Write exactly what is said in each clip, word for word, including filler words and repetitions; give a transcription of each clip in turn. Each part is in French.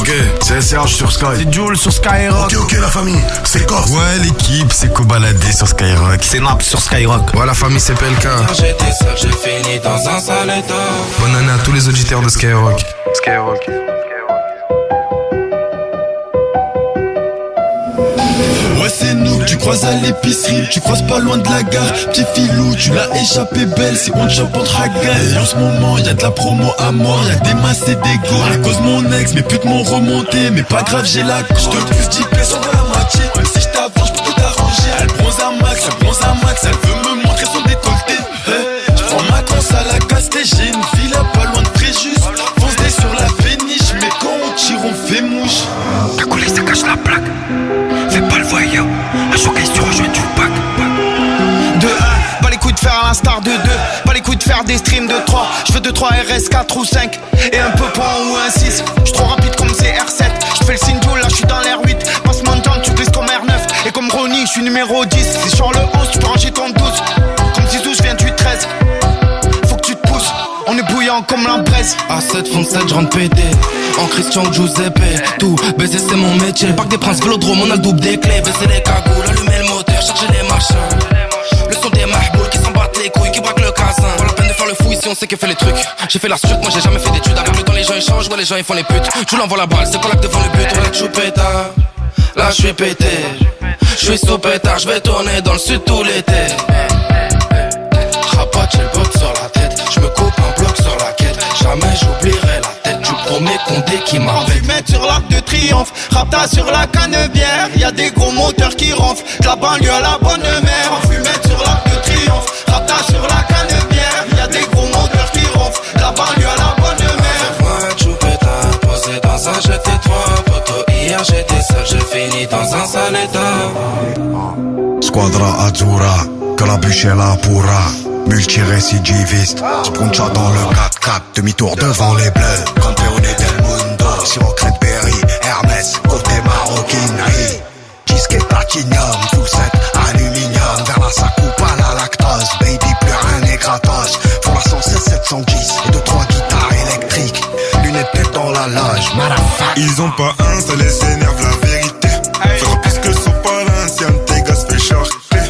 ok, c'est S C H sur Sky. C'est Jules sur Skyrock. Ok, ok, la famille, c'est Corse. Ouais, l'équipe, c'est Cobaladé sur Skyrock. C'est Naps sur Skyrock. Ouais, la famille, c'est P L K. J'étais seul, j'ai fini dans un sale état. Bonne année à tous les auditeurs de Skyrock. Skyrock. Ouais, c'est nous que tu croises à l'épicerie, tu croises pas loin de la gare. Petit filou, tu l'as échappé belle, c'est on chope entre hagas. Et en ce moment, y'a de la promo à mort, y'a des masses et des go. À cause mon ex, mes putes m'ont remonté, mais pas grave, j'ai la cote. J'te pousse dix pesos de la moitié, même si j't'avance, j'peux tout arranger. Elle bronze à max, elle bronze à max, elle veut me montrer son décolleté. Hey, j'prends ma conce à la casse, j'ai une villa pas loin de Fréjus. Fonce-des sur la péniche, mais quand on tire, on fait mouche. Ta collée, ça cache la plaque. Fais pas le voyeur, à chaque question tu rejoins du pack. De un, pas les coups de faire à l'instar de deux. Pas les coups de faire des streams de trois. Je veux deux, trois R S, quatre ou cinq. Et un peu point ou un six. J'suis trop rapide comme C R sept. J'fais le signe là j'suis dans l'air huit. Passe mon temps, tu glisses comme R neuf. Et comme Ronnie, j'suis numéro dix. C'est sur le onze, tu peux ranger ton douze. Comme Zizou, j'viens du treize. Faut que tu te pousses, on est bouillant comme la braise. A sept fond sept, j'rentre pété. En Christian Giuseppe, tout baiser c'est mon métier. Pas que des princes vélodrome, on a le double des clés. Baisser les cagoules, allumer le moteur, charger les machins. Le son des mahboules qui s'en battent les couilles, qui braquent le casin. Pas la peine de faire le fou ici, on sait qu'elle fait les trucs. J'ai fait la suite, moi j'ai jamais fait d'études. Avec le temps les gens ils changent, ouais les gens ils font les putes. Je l'envoie la balle, c'est pas là que devant le but. On la choupeta, là je suis pété. Je suis sous pétard, je vais tourner dans le sud tout l'été. Rapat, j'ai le box sur la tête. Je me coupe un bloc sur la quête. Jamais j'oublierai la tête du premier condé qui m'appelle. Fumette sur l'arc de triomphe, rapta sur la canebière. Y'a des gros moteurs qui ronflent, de la banlieue à la bonne mère. Fumette sur l'arc de triomphe, rapta sur la canebière. Y'a des gros moteurs qui ronflent, de la banlieue à la bonne mère. Moi, choupeta, posé dans un G T trois. Poto, hier j'étais seul, j'ai fini dans un sale état. Squadra Azzurra, que la bûche est là pourra. Multirécidiviste, Spuncha dans le quatre quatre, demi-tour devant les bleus. Campeone del mundo, Sirocrate Berry, Hermès, côté maroquinerie. Disque et platinium, tout set aluminium. Vers la sa coupe à la lactose, baby plus rien n'est gratos. Pour la cent seize sept cent dix et deux trois guitares électriques. Lunettes tête dans la loge, malafat. Ils ont pas un, ça les énerve la vérité. Faudra plus que son palin, si un de tes gars se fait charcler.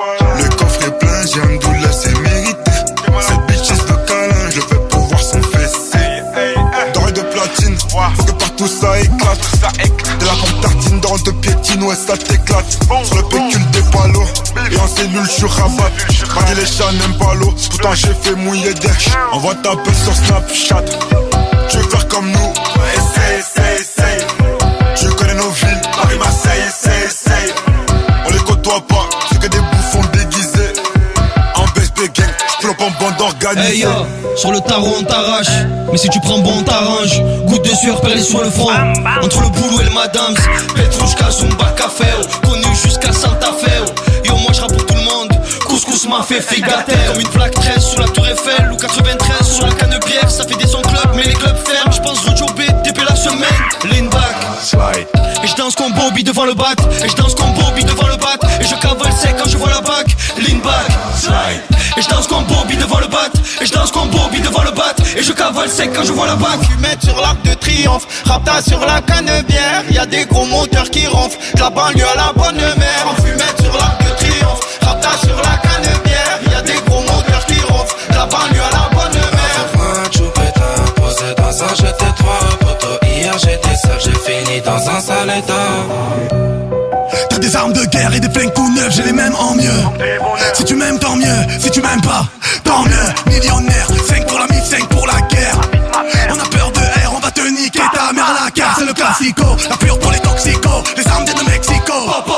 Le coffre est plein, j'ai un douleur, c'est mérité. Cette bitch is de câlin, je vais pouvoir s'en fesser. Doré de platine, faut que partout ça éclate. De la pompe tartine, d'or de piétine, ouais ça t'éclate. Sur le pécule des palos, et en cellule je suis rabat. Malgré les chats n'aiment pas l'eau, pourtant j'ai fait mouiller des. Envoie ta pelle sur Snapchat. Tu veux faire comme nous, essaye, essaye, essaye. Tu connais nos villes, Paris, Marseille, essaye, essaye. On les côtoie pas, c'est que des bouffons déguisés. En B S B gang, j'plombe en bande organisée. Hey yo, sur le tarot on t'arrache, mais si tu prends bon on t'arrange. Goutte de sueur perlée sur le front, entre le boulot et le madame. Petrouchka, Zumba, Café, connu jusqu'à Santa Fe. Yo moi j'rappe pour tout le monde, couscous m'a fait figater. Comme une plaque treize sous la tour Eiffel ou quatre-vingt-treize sur la canebière. Ça fait des sons club mais les clubs ferment. J'pense Rojobé, T P la semaine, lean back slide. Et j'danse comme Bobby devant le bat. Et j'danse comme Bobby devant le bat. Et je cavale sec quand je vois la bac, lean back slide. Et j'danse comme Bobby devant le bat. Et j'danse comme Bobby devant le bat. Et je cavale sec quand je vois la bac. Fumette sur l'arc de triomphe, rapta sur la canebière. Y'a des gros moteurs qui ronflent, de la banlieue à la bonne mère. En fumette sur l'arc de triomphe, rapta sur la canebière. Y'a des gros moteurs qui ronflent, de la banlieue à la bonne mère. Moi, choupeta, posé dans un G T trois. Poto, hier j'étais seul, j'ai fini dans un sale état. T'as des armes de guerre et des flingues tout neufs, j'ai les mêmes en mieux. Si tu m'aimes tant mieux, si tu m'aimes pas, tant mieux. Millionnaire, cinq pour la mif, cinq pour la guerre. On a peur de R, on va te niquer ta mère à la carte. C'est le classico, la pure pour les toxicos. Les armes viennent de Mexico.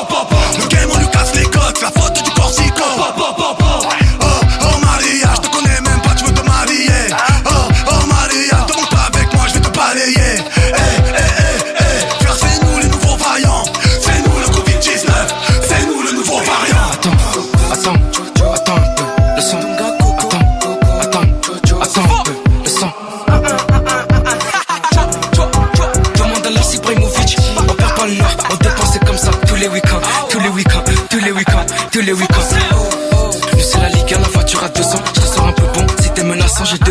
Le game on lui casse les côtes, la faute du Corsico. Oh, oh Maria, je te connais même pas, tu veux te marier. Oh, oh Maria, te monte pas avec moi, je vais te balayer. Eh, eh, eh, eh, frère c'est nous les nouveaux vaillants. C'est nous le covid dix-neuf, c'est nous le nouveau variant. Attends, attends, attends un peu, le son. Attends, attends,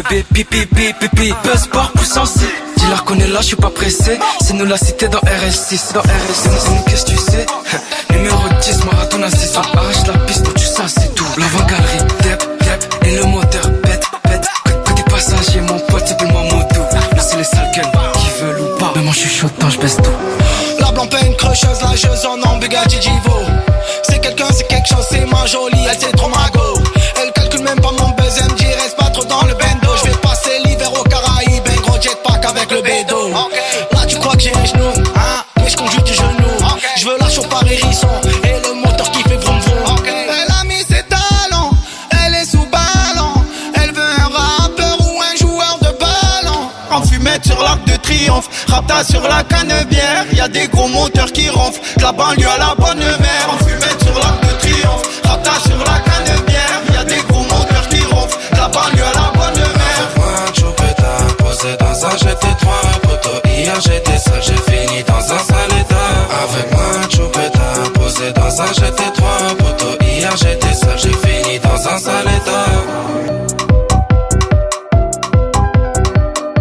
pipi, pipi, pipi, pipi. Peu sport, puissance. Dis-leur qu'on est là, je suis pas pressé. C'est nous la cité dans R S six. Dans R S six, c'est nous, qu'est-ce que tu sais? Numéro dix, marathon à six. Arrache la piste, donc tu sais, c'est tout. L'avant-galerie, dep, dep. Et le moteur, pète, pète. Côté passager, mon pote s'appelle-moi Moto. Là, c'est les sales guns qui veulent ou pas. Mais moi, je suis chaud, je baisse tout. La blanc peine crecheuse, la jeuse en nom, Bugatti Divo. C'est quelqu'un, c'est quelque chose, c'est ma jolie, elle c'est trop mago. Elle calcule même pas mon buzz, elle me dit reste pas trop dans le bendo. Je vais passer l'hiver au Caraïbes, un gros jetpack avec le bédo. Là tu crois que j'ai un genou, hein, mais je conduis du genou. Je veux la chaud par hérisson, et le moteur qui fait vroom vroom. Elle a mis ses talons, elle est sous ballon. Elle veut un rappeur ou un joueur de ballon. En fumette sur l'arc de triomphe, rapta sur la canebière. Y'a des gros moteurs qui ronflent, de la banlieue à la bonne mère. En fumette sur l'arc de triomphe, rapta sur la canebière. Y'a des gros moteurs qui ronflent, de la banlieue à la bonne mère. Moi, Choupeta, posé dans un G T trois. Poto, hier j'étais sale, j'ai fini dans un sale état. Avec moi, Choupeta, posé dans un G T trois. Poto, hier j'étais sale, j'ai fini dans un sale état.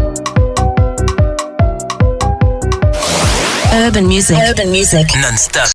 Urban music. Urban music. Non-stop.